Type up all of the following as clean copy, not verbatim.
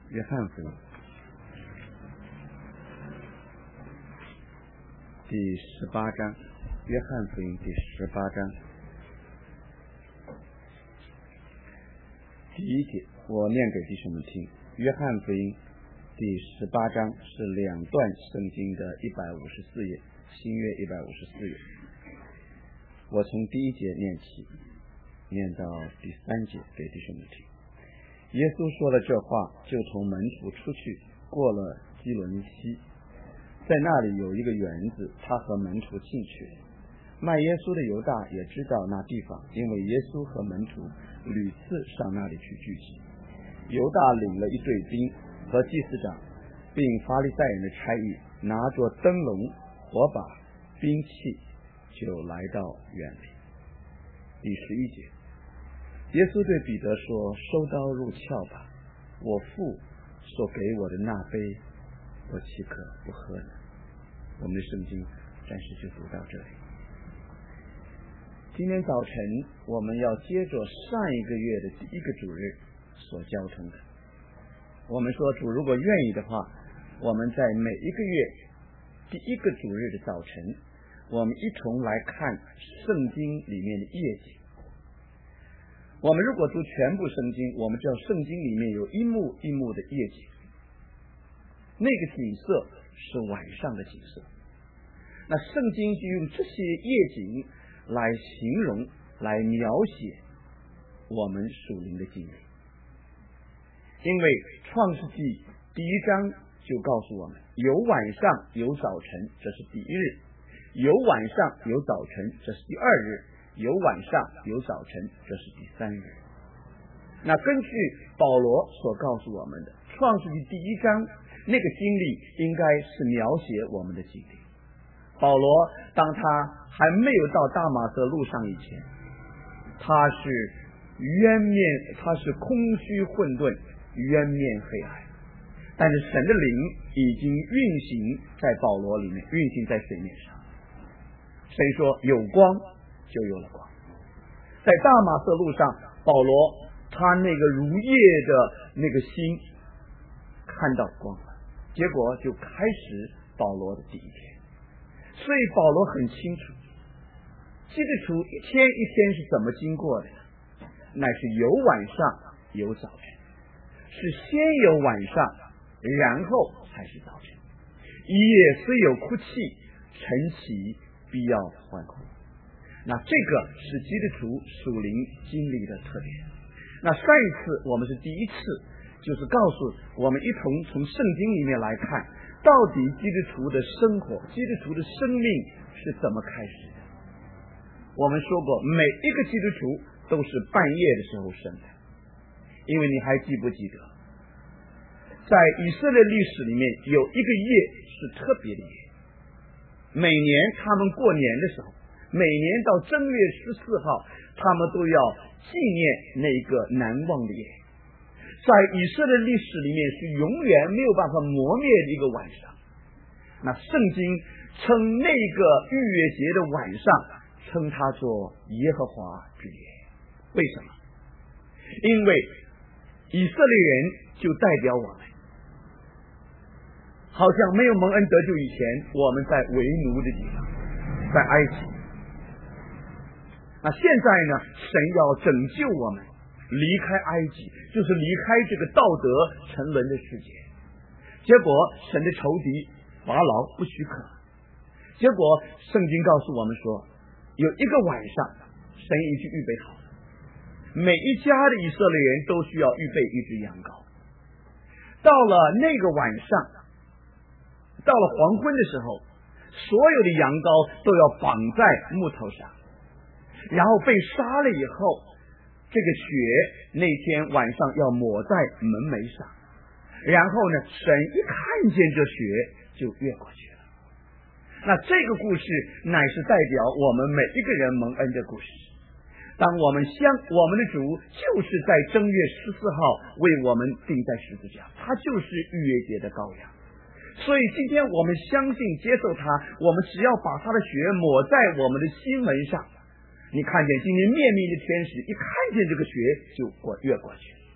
约翰福音第18章，约翰福音第18章第1节，我念给弟兄们听。约翰福音第18章是2段圣经的154页，新约154页。我从第1节念起，念到第3节给弟兄们听。耶稣说了这话，就同门徒出去，过了基伦西，在那里有一个园子，他和门徒进去。卖耶稣的犹大也知道那地方，因为耶稣和门徒屡次上那里去聚集。犹大领了一队兵和祭司长并法利赛人的差役，拿着灯笼、火把、兵器，就来到园里。第11节，耶稣对彼得说：收刀入鞘吧，我父所给我的那杯，我岂可不喝呢？我们的圣经暂时就读到这里。今天早晨我们要接着上一个月的第1个主日所交通的。我们说主如果愿意的话，我们在每一个月第1个主日的早晨，我们一同来看圣经里面的夜景。我们如果读全部圣经，我们知道圣经里面有一幕一幕的夜景，那个景色是晚上的景色。那圣经就用这些夜景来形容，来描写我们属灵的经历。因为创世纪第1章就告诉我们，有晚上有早晨，这是第1日；有晚上有早晨，这是第2日；有晚上有早晨，这是第3日。那根据保罗所告诉我们的创世纪第1章，那个经历应该是描写我们的经历。保罗当他还没有到大马色路上以前，他是空虚混沌，渊面黑暗，但是神的灵已经运行在保罗里面，运行在水面上。神说有光，就有了光。在大马色路上，保罗他那个如夜的那个心看到光了，结果就开始保罗的第1天。所以保罗很清楚，基督徒一天一天是怎么经过的，乃是有晚上有早晨，是先有晚上，然后才是早晨。一夜虽有哭泣，晨起必要欢呼。那这个是基督徒属灵经历的特点。那上一次我们是第1次，就是告诉我们一同从圣经里面来看，到底基督徒的生活，基督徒的生命是怎么开始的。我们说过，每一个基督徒都是半夜的时候生的，因为你还记不记得，在以色列历史里面有一个夜是特别的夜，每年他们过年的时候，每年到正月14号，他们都要纪念那个难忘的夜。在以色列历史里面是永远没有办法磨灭的一个晚上。那圣经称那个逾越节的晚上，称它做耶和华之夜。为什么？因为以色列人就代表我们，好像没有蒙恩得救以前，我们在为奴的地方，在埃及。那现在呢，神要拯救我们离开埃及，就是离开这个道德沉沦的世界。结果神的仇敌法老不许可，结果圣经告诉我们说，有一个晚上神已经预备好了，每一家的以色列人都需要预备一只羊羔。到了那个晚上，到了黄昏的时候，所有的羊羔都要绑在木头上，然后被杀了以后，这个血那天晚上要抹在门楣上，然后呢，神一看见这血就越过去了。那这个故事乃是代表我们每一个人蒙恩的故事。当我们的主就是在正月14号为我们钉在十字架，他就是逾越节的羔羊。所以今天我们相信接受他，我们只要把他的血抹在我们的心门上，你看见今天面的天使一看见这个血就越过去。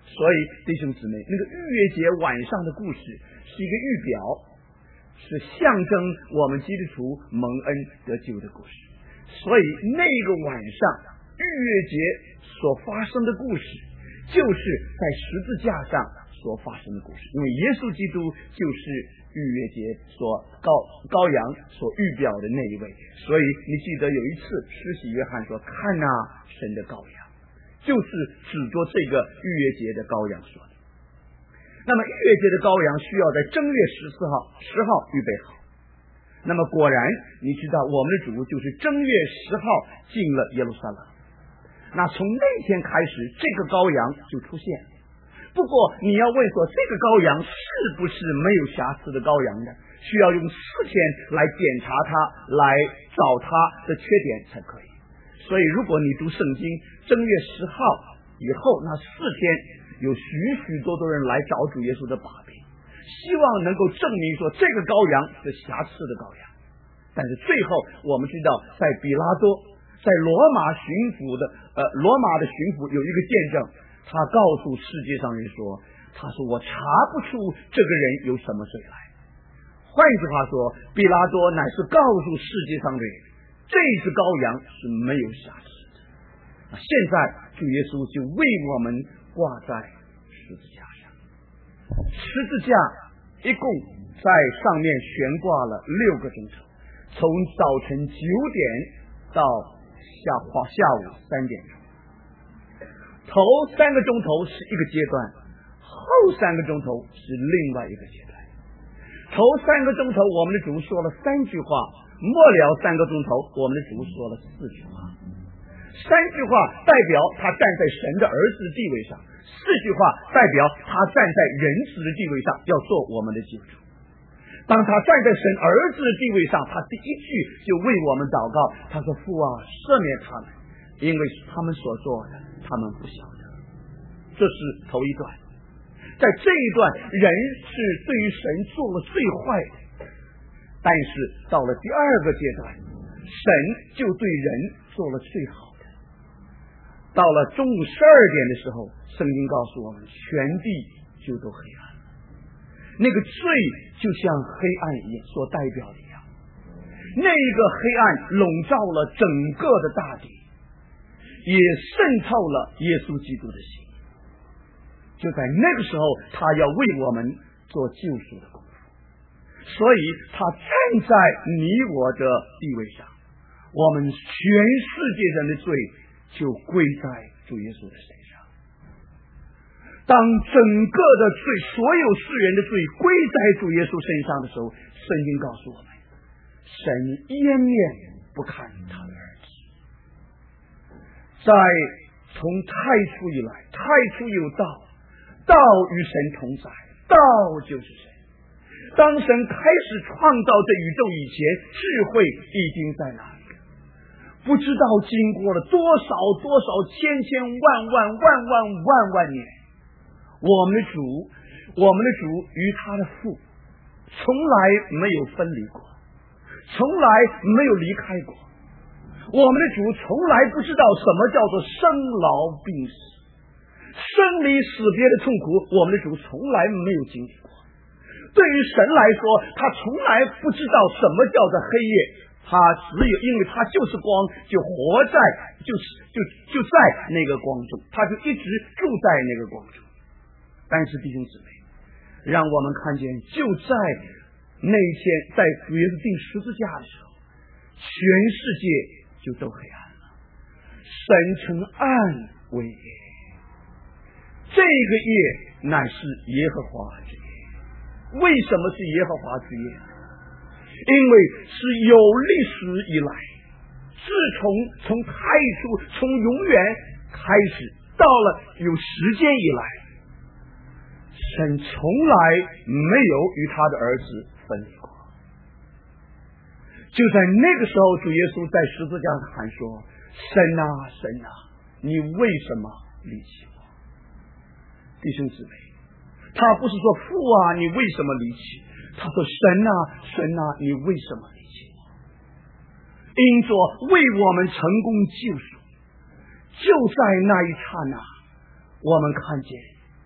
所以弟兄姊妹，那个逾越节晚上的故事是一个预表，是象征我们基督徒蒙恩得救的故事。所以那个晚上逾越节所发生的故事，就是在十字架上所发生的故事。因为耶稣基督就是逾越节所羔羊所预表的那一位，所以你记得有一次施洗约翰说：“看哪，神的羔羊。”就是指着这个逾越节的羔羊说的。那么逾越节的羔羊需要在正月10号预备好。那么果然你知道我们的主就是正月10号进了耶路撒冷。那从那天开始这个羔羊就出现。不过你要问说这个羔羊是不是没有瑕疵的羔羊呢？需要用4天来检查它，来找它的缺点才可以。所以如果你读圣经正月10号以后那4天，有许多人来找主耶稣的把柄，希望能够证明说这个羔羊是瑕疵的羔羊。但是最后我们知道，在比拉多在罗马的巡抚有一个见证，他告诉世界上人说，他说我查不出这个人有什么罪来。换句话说，比拉多乃是告诉世界上的人，这只羔羊是没有瑕疵的。现在主耶稣就为我们挂在十字架上，十字架一共在上面悬挂了6个钟头，从早晨9点到下午3点钟。头3个钟头是一个阶段，后3个钟头是另外一个阶段。头3个钟头我们的主说了3句话，末了3个钟头我们的主说了4句话。3句话代表他站在神的儿子的地位上，4句话代表他站在人子的地位上，要做我们的救主。当他站在神儿子的地位上，他第一句就为我们祷告，他说：“父啊，赦免他们，因为他们所做的他们不晓得。”这是头一段。在这一段，人是对于神做了最坏的，但是到了第2个阶段，神就对人做了最好的。到了中午12点的时候，圣经告诉我们，全地就都黑暗了。那个罪就像黑暗一样所代表的一样，那个黑暗笼罩了整个的大地，也渗透了耶稣基督的心。就在那个时候，他要为我们做救赎的功夫，所以他站在你我的地位上，我们全世界人的罪就归在主耶稣的身上。当整个的罪，所有世人的罪归在主耶稣身上的时候，圣经告诉我们，神掩面不看他的儿子。在从太初以来，太初有道，道与神同在，道就是神。当神开始创造这宇宙以前，智慧已经在哪里？不知道经过了多少千万年，我们的主与他的父从来没有分离过，从来没有离开过。我们的主从来不知道什么叫做生老病死，生离死别的痛苦，我们的主从来没有经历过。对于神来说，他从来不知道什么叫做黑夜，他只有因为他就是光，就活在就在那个光中，他就一直住在那个光中。但是弟兄姊妹，让我们看见，就在那一天，在主耶稣钉十字架的时候，全世界就都黑暗了，神称暗为夜，这个夜乃是耶和华之夜。为什么是耶和华之夜？因为是有历史以来，自从太初，从永远开始，到了有时间以来，神从来没有与他的儿子分离过。就在那个时候，主耶稣在十字架上喊说：“神啊，神啊，你为什么离弃我？”弟兄姊妹，他不是说父啊，你为什么离弃？他说神啊，神啊，你为什么离弃我？因着为我们成功救赎，就在那一刹那，我们看见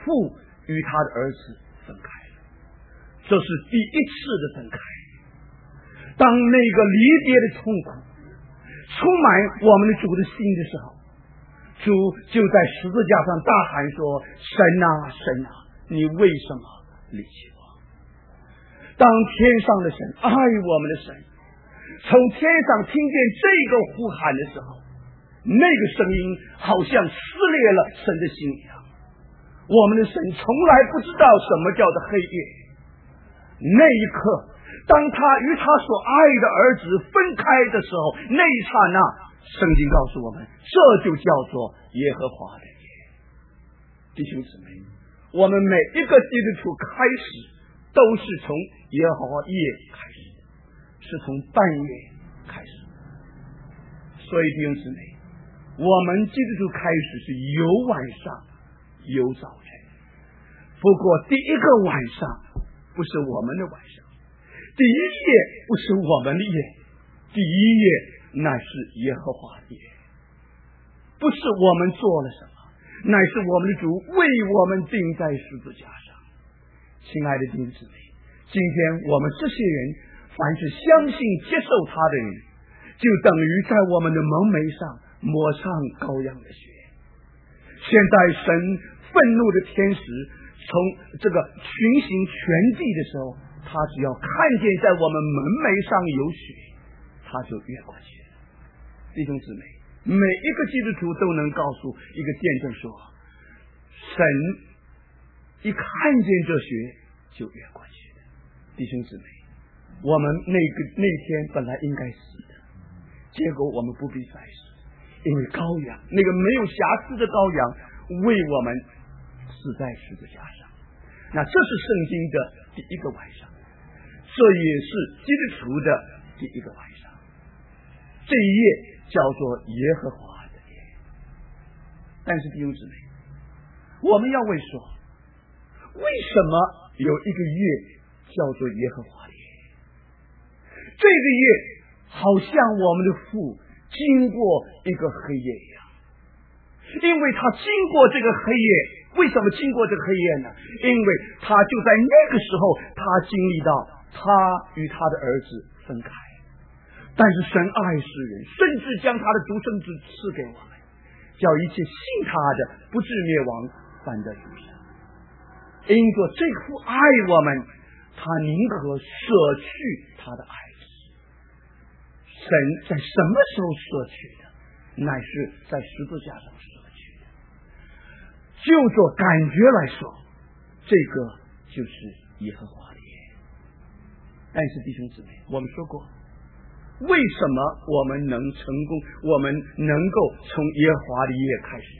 父与他的儿子分开了，这是第一次的分开。当那个离别的痛苦充满我们的主的心的时候，主就在十字架上大喊说：神啊神啊，你为什么离弃我？当天上的神，爱我们的神从天上听见这个呼喊的时候，那个声音好像撕裂了神的心一样。我们的神从来不知道什么叫做黑夜。那一刻，当他与他所爱的儿子分开的时候，那一刹那，圣经告诉我们，这就叫做耶和华的夜。弟兄姊妹，我们每一个基督徒开始都是从耶和华夜开始，是从半夜开始。所以弟兄姊妹，我们基督徒开始是有晚上有早晨，不过第一个晚上不是我们的晚上，第一夜不是我们的夜，第一夜乃是耶和华的夜。不是我们做了什么，乃是我们的主为我们钉在十字架上。亲爱的弟兄姊妹，今天我们这些人凡是相信接受他的人，就等于在我们的蒙眉上抹上羔羊的血。现在神愤怒的天使从这个群行全地的时候，他只要看见在我们门楣上有血，他就越过去了。弟兄姊妹，每一个基督徒都能告诉一个见证说，神一看见这血就越过去了。弟兄姊妹，我们那天本来应该死的，结果我们不必再死，因为羔羊，那个没有瑕疵的羔羊为我们死在十字架上。那这是圣经的第一个晚上，这也是基督徒的第一个晚上。这一夜叫做耶和华的夜。但是弟兄姊妹，我们要问说，为什么有一个夜叫做耶和华的夜？这个夜好像我们的父经过一个黑夜一样，因为他经过这个黑夜。为什么经过这个黑夜呢？因为他就在那个时候，他经历到他与他的儿子分开，但是神爱世人，甚至将他的独生子赐给我们，叫一切信他的不至灭亡，反得永生。因着这父爱我们，他宁可舍去他的爱子。神在什么时候舍去的？乃是在十字架上舍去的。就做感觉来说，这个就是耶和华的夜。但是弟兄姊妹，我们说过，为什么我们能成功，我们能够从耶和华的夜开始？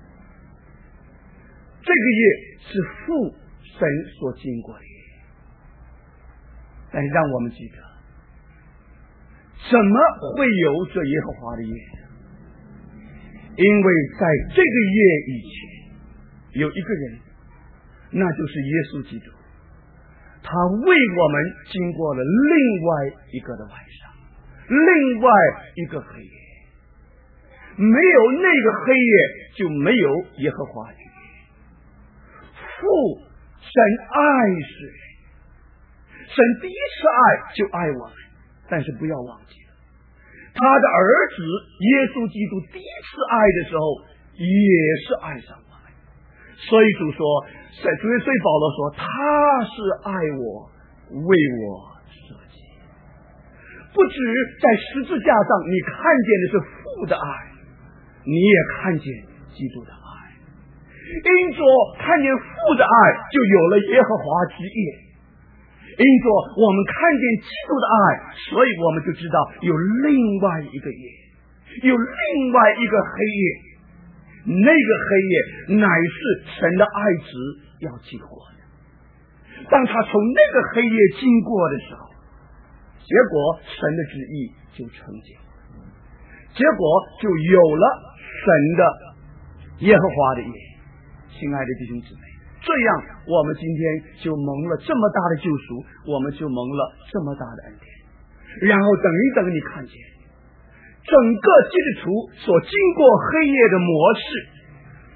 这个夜是父神所经过的夜。但是让我们记得，怎么会有这耶和华的夜？因为在这个夜以前有一个人，那就是耶稣基督，他为我们经过了另外一个的晚上，另外一个黑夜。没有那个黑夜，就没有耶和华的夜。父神爱世人，神第一次爱就爱我们，但是不要忘记了，他的儿子耶稣基督第一次爱的时候也是爱上我们。所以主说，所以保罗说，他是爱我，为我舍己。不止在十字架上你看见的是父的爱，你也看见基督的爱。因着看见父的爱，就有了耶和华之夜。因着我们看见基督的爱，所以我们就知道有另外一个夜，有另外一个黑夜。那个黑夜乃是神的爱子要经过的。当他从那个黑夜经过的时候，结果神的旨意就成就，结果就有了神的耶和华的夜。亲爱的弟兄姊妹，这样我们今天就蒙了这么大的救赎，我们就蒙了这么大的恩典。然后等一等，你看见整个基督徒所经过黑夜的模式，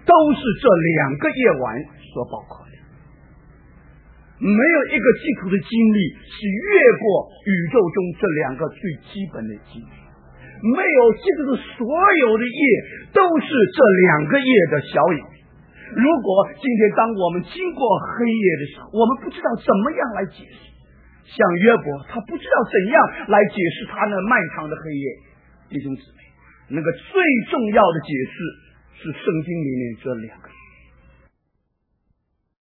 都是这2个夜晚所包括的。没有一个基督的经历是越过宇宙中这2个最基本的经历，没有基督的所有的夜都是这2个夜的小影。如果今天当我们经过黑夜的时候，我们不知道怎么样来解释，像约伯他不知道怎样来解释他那漫长的黑夜。弟兄姊妹，那个最重要的解释是圣经里面这2个字，